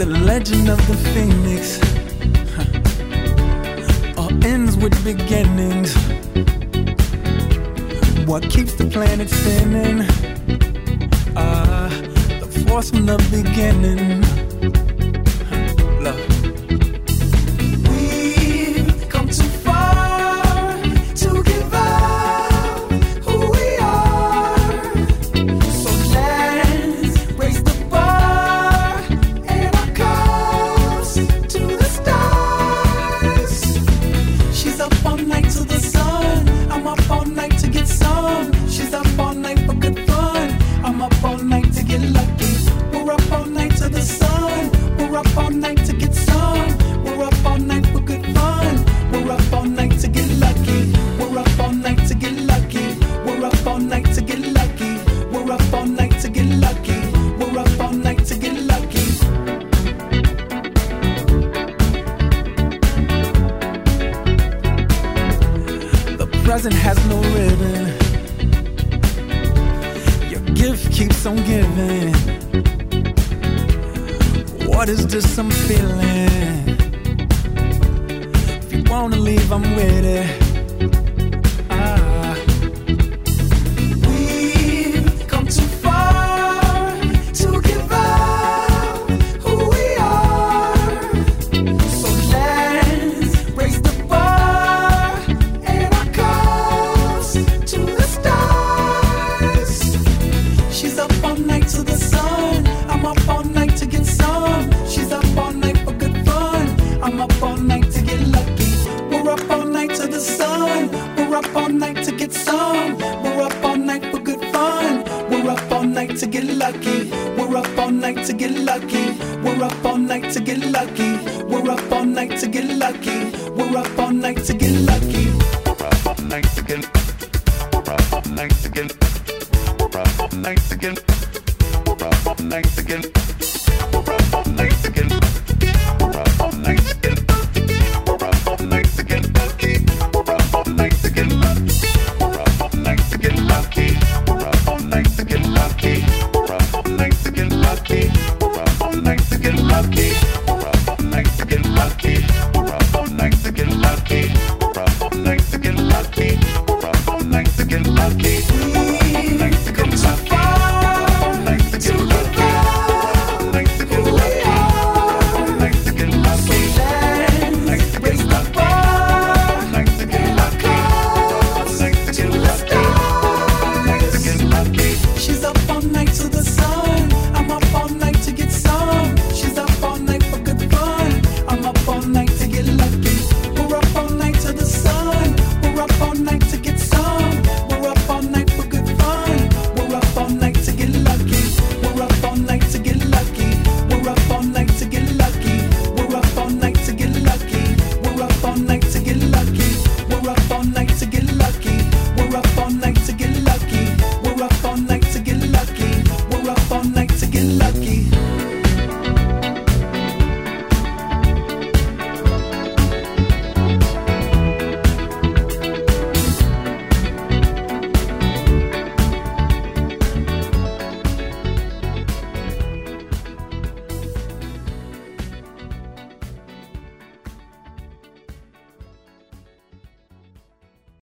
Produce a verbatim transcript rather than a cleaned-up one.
The legend of the phoenix huh. all ends with beginnings. What keeps the planet spinning? Ah, uh, the force from the beginning. Huh. Love. Present has no ribbon. Your gift keeps on giving. What is this I'm feeling? If you wanna leave, I'm with it. To get lucky, we're up all night to get lucky. We're up all night to get lucky. We're up all night to get lucky. We're up all night to get lucky. We're up all night to get. We're up all night to get. We're up all night to get. We're up all night to get. We're up all night to get. We're up all night to get. We're up all night to get lucky. We're up all night to get lucky. We're up all night to get lucky. We're up all night to get lucky. We're up all night to get lucky. We're up all night to get lucky.